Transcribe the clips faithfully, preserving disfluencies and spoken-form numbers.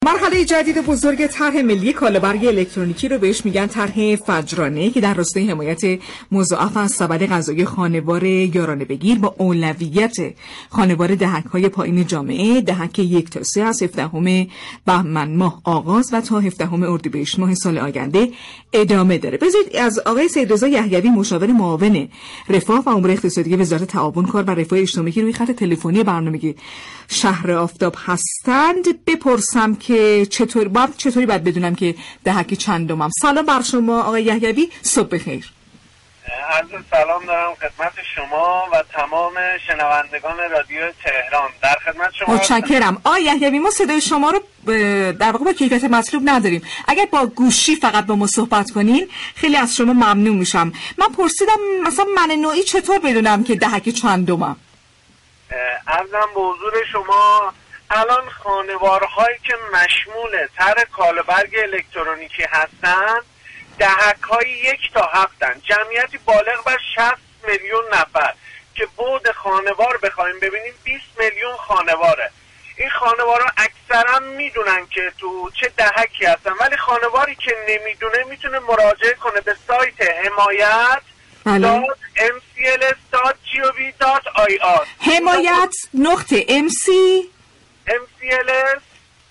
مرحله جدید بزرگ طرح ملی کالابرگ الکترونیکی رو بهش میگن طرح فجرانه که در راستای حمایت مضاعف از سبد غذایی خانوار یارانه بگیر با اولویت خانوار دهک‌های پایین جامعه، دهک یک تا سه از هفدهم بهمن ماه آغاز و تا هفدهم اردیبهشت ماه سال آینده ادامه داره. بذارید از آقای سیدرضا یحیوی مشاور معاون رفاه و امور اقتصادی وزارت تعاون کار و رفاه اجتماعی که روی خط تلفنی برنامه شهر آفتاب هستند بپرسم که چطور باید چطوری باید بدونم که دهک چندمم. سلام بر شما آقای یحیوی، صبح بخیر. عرض سلام دارم خدمت شما و تمام شنوندگان رادیو تهران. در خدمت شما متشکرم. آقای یحیوی ما صدای شما رو در واقع با کیفیت مطلوب نداریم. اگر با گوشی فقط با ما صحبت کنین خیلی از شما ممنون میشم. من پرسیدم مثلا من نوعی چطور بدونم که دهک چندمم؟ عرضم به حضور شما الان خانوارهایی که مشمول طرح کالابرگ الکترونیکی هستند دهک‌های یک تا هفتن، جمعیتی بالغ بر شصت میلیون نفر که بعد خانوار بخوایم ببینیم بیست میلیون خانواره. این خانوارها اکثرا میدونن که تو چه دهکی هستن، ولی خانواری که نمیدونه میتونه مراجعه کنه به سایت حمایت دات ام سی ال اس دات جی او وی دات آی آر. حمایت نقطه ام سی ام سی ال اس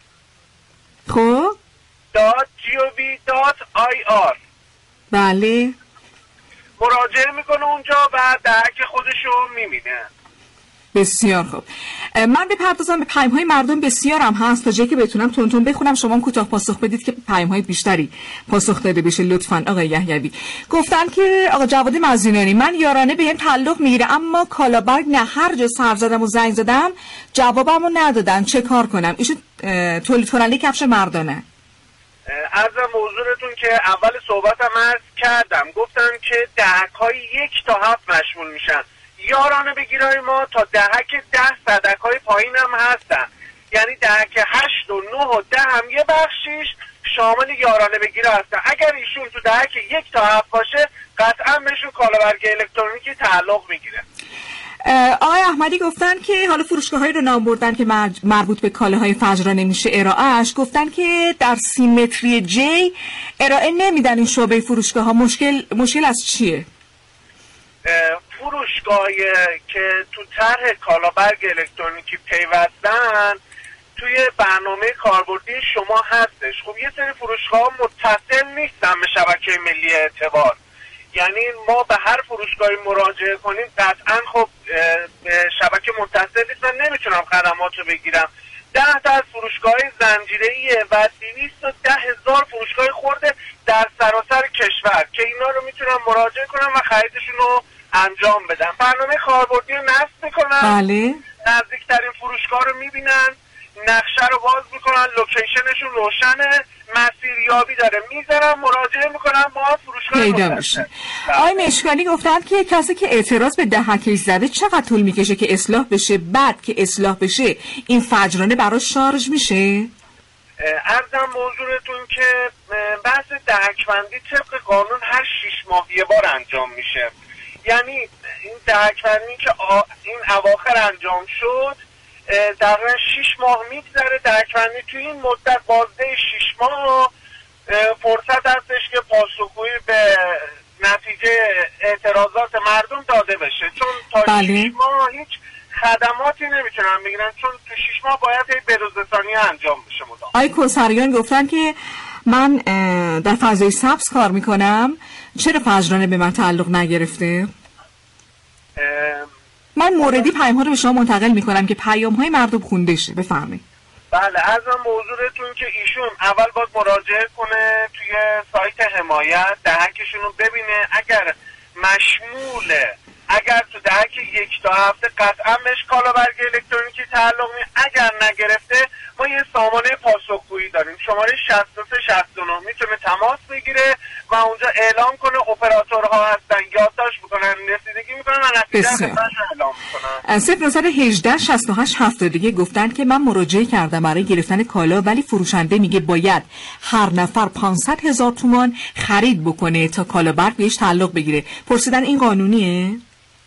خب دات جی او وی دات آی آر. بله مراجعه میکنه اونجا و دهک خودشو میبینه. بسیار خوب. من بپردازم به پیام‌های مردم. بسیارم هست تا جایی که بتونم تون تون بخونم، شما هم کوتاه پاسخ بدید که پیام‌های بیشتری پاسخ داده بشه لطفاً. آقای یحیوی گفتن که آقا جواد مزینانی من یارانه بهم تعلق میگیره اما کالابرگ نه، هر جا سر زدم و زنگ زدم جوابمو ندادن، چه کار کنم؟ ایشون تولید کننده کفش مردانه. عرضم حضورتون که اول صحبتم عرض کردم گفتم که دهک‌های یک تا هفت مشمول میشن. یارانه بگیرای ما تا دهک ده صدک‌های پایین هم هستن، یعنی دهک هشت و نه و ده هم یه بخشیش شامل یارانه بگیره هستن. اگر ایشون تو دهک یک تا هفت باشه قطعا بهشون کالابرگ الکترونیکی تعلق میگیره. آقای احمدی گفتن که حالا فروشگاه‌هایی رو نام بردن که مربوط به کالاهای فجرانه میشه ارائهش، گفتن که در سیمتری جی ارائه نمیدن این شعبه فروشگاه‌ها. مشکل مشکل از چیه؟ فروشگاهی که تو طرح کالابرگ الکترونیکی پیوستن توی برنامه کاربردی شما هستش. خب یه سری فروشگاه متصل نیستن به شبکه ملی اعتبار، یعنی ما به هر فروشگاهی مراجعه کنیم قطعا خب به شبکه متصل نیست، من نمیتونم خدمات رو بگیرم. ده تا از فروشگاه زنجیره‌ایه و دویست و ده هزار فروشگاه خورده در سراسر کشور که اینا رو میتونم مراجعه کنم و خریدشون رو انجام بدم. برنامه کاربردی رو نصب میکنن، بله. نزدیکترین فروشگاه رو میبینن، نقشه رو باز میکنن، لوکیشنشون روشنه، مسیریابی داره، میذارن مراجعه میکنن، ما فروشگاه پیدا میشه. آقای مشکانی گفتن که کسی که اعتراض به دهکش زده چقدر طول میکشه که اصلاح بشه؟ بعد که اصلاح بشه این فجرانه براش شارژ میشه؟ عرضم موضوعتون که بحث دهکبندی طبق قانون هر شیش ماه یه بار انجام میشه. یعنی این دهکبندی که آ... این اواخر انجام شد تقریبا شیش ماه میگذره دهکبندی. توی این مدت بازده شیش ماه فرصت هستش که پاسخگویی به نتیجه اعتراضات مردم داده بشه، چون تا بله. شیش ماه هیچ خدماتی نمیتونن بگیرن، چون تو شیش ماه باید بروزرسانی انجام بشه. مدام آقای کوثریان گفتن که من در فضای سبز کار میکنم، چرا فجرانه به من تعلق نگرفته؟ من موردی پیام ها رو به شما منتقل میکنم که پیام های مردم خونده شه. بفرمایید. بله، ازم موضوعتون که ایشون اول باید مراجعه کنه توی سایت حمایت، دهکشون رو ببینه. اگر مشموله، اگر تو دهک یک تا هفته قطعا بهش کالابرگ الکترونیکی تعلق می. اگر نگرفته ما یه سامانه پاسخگویی داریم، شماره شصت و سه شصت و نه میتونه تماس بگیره و اونجا اعلام کنه اپراتورها هستن، یادداشت میکنن، رسیدگی میکنن و نتیجه خدمتش اعلام میکنن. صفر نهصد و هجده شصت و هشت هفتاد و یک گفتن که من مراجعه کردم برای گرفتن کالا، ولی فروشنده میگه باید هر نفر پانصد هزار تومان خرید بکنه تا کالابرگ بهش تعلق بگیره. پرسیدن این قانونیه؟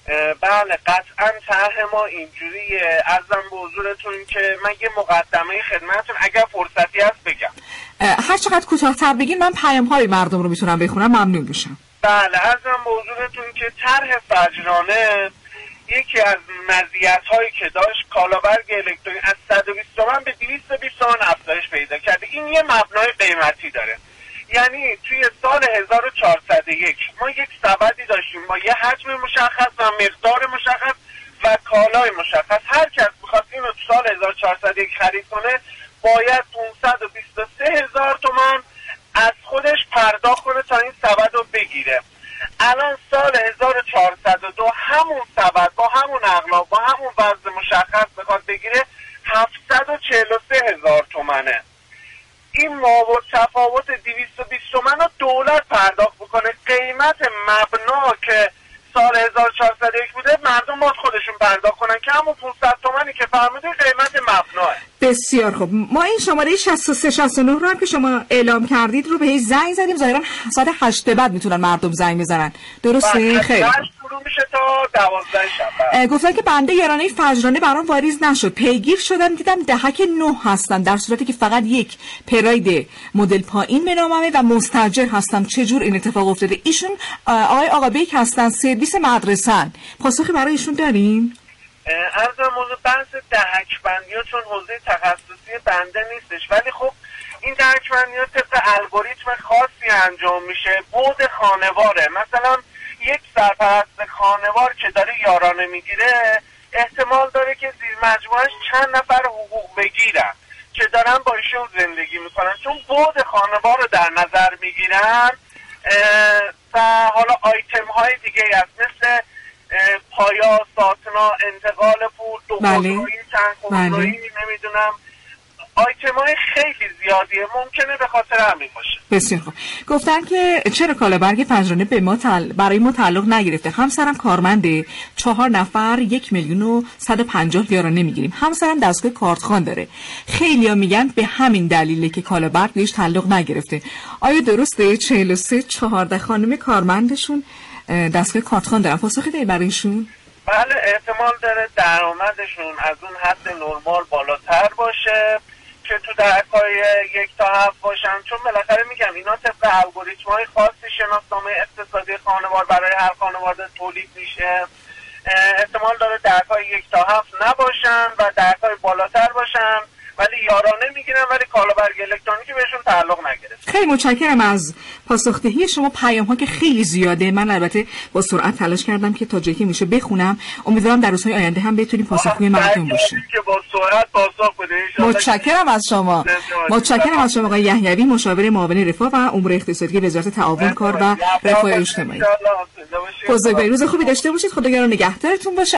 بله قطعا طرح ما اینجوریه. عرضم به حضورتون که من یه مقدمه خدمتتون اگر فرصتی هست بگم. هر چقدر کوتاه‌تر بگین من پیام‌های مردم رو میتونم بخونم، ممنون میشم. بله عرضم به حضورتون که طرح فجرانه یکی از مزیت‌هایی که داشت کالابرگ الکترونیکی از صد و بیست تومن به دویست و بیست تومن افزایش پیدا کرده. این یه مبنای قیمتی داره، یعنی توی سال هزار و چهارصد و یک ما یک سبدی داشتیم با یه حجم مشخص و مقدار مشخص و کالای مشخص. هر کس بخواد اینو تو سال هزار و چهارصد و یک خرید کنه باید پانصد و بیست و سه هزار تومان از خودش پرداخت کنه تا این سبد رو بگیره. الان سال هزار و چهارصد و دو همون سبد با همون اغلاق با همون وزن مشخص بخواد بگیره هفتصد و چهل و سه هزار تومنه. این مابعد تفاوت دویست و بیست تومن رو دولت پرداخت بکنه. قیمت مبنا که سال هزار و چهارصد و یک بوده مردم باید خودشون پرداخت کنن که همون پانصد تومنی که فرمودید قیمت مبناه. بسیار خوب. ما این شماره شصت و سه شصت و نه رو هم که شما اعلام کردید رو بهش زنگ زدیم، ظاهرا ساعت هشت بعد میتونن مردم زنگ بزنن، درسته؟ خیلی شروع میشه تا دوازده شب. گفتن که بنده یارانه فجرانه برام واریز نشد، پیگیر شدم دیدم دهک نه هستن در صورتی که فقط یک پراید مدل پایین به ناممه و مستاجر هستم. چجور این اتفاق افتاده؟ ایشون آقای آقا بیک هستن، سرویس مدرسه‌ن. پاسخی برای ایشون دارین؟ عرض موضوع بحث دهک بندی ها چون حوزه تخصصی بنده نیستش، ولی خب این دهک بندی ها طبق الگوریتم خاصی انجام میشه. بعد خانواره، مثلا یک سرپرست خانوار که داره یارانه میگیره احتمال داره که زیر مجموعش چند نفر حقوق بگیرن که دارن با ایشون زندگی میکنن، چون بعد خانوار رو در نظر میگیرن و حالا آیتم های دیگه هست مثل پایا، ساتنا، انتقال پول، دو خودرویی، چند خودرویی، نمیدونم آیتم های خیلی زیادیه، ممکنه به خاطر همین باشه. بسیار خوب. گفتن که چرا کالابرگ فجرانه به ما تل... برای ما تعلق نگرفته؟ همسرم کارمنده، چهار نفر یک میلیون و صد و پنجاه یارانه میگیریم. همسرم دستگاه کارتخوان داره. خیلیا میگن به همین دلیله که کالابرگ بهش تعلق نگرفته. آیا درسته؟ چهل و سه چهارده خانم کارمندشون دستگاه کارتخوان دارن. پاسخی داری برای ایشون؟ بله احتمال داره درآمدشون از اون حد نرمال بالاتر باشه که تو درکای یک تا هفت باشن، چون بالاخره میگم اینا طبق الگوریتم های خاصی شناسنامه اقتصادی خانوار برای هر خانواده تولید میشه. احتمال داره درکای یک تا هفت نباشن و درکای بالاتر باشن ولی یارانه میگیرن ولی کالابرگ الکترونیکی بهشون تعلق نگرفته. خیلی متشکرم از پاسخدهی شما. پیام ها که خیلی زیاده، من البته با سرعت تلاش کردم که تا جایی که میشه بخونم. امیدوارم در روزهای آینده هم بتونیم پاسخگوی مردم باشیم. که با سرعت پاسخ بده. متشکرم از شما. متشکرم از شما آقای یحیوی، مشاور معاون رفاه و امور اقتصادی وزارت تعاون کار و رفاه اجتماعی. بزرگوار روز خوبی داشته باشید. خداوند نگهدارتون باشه.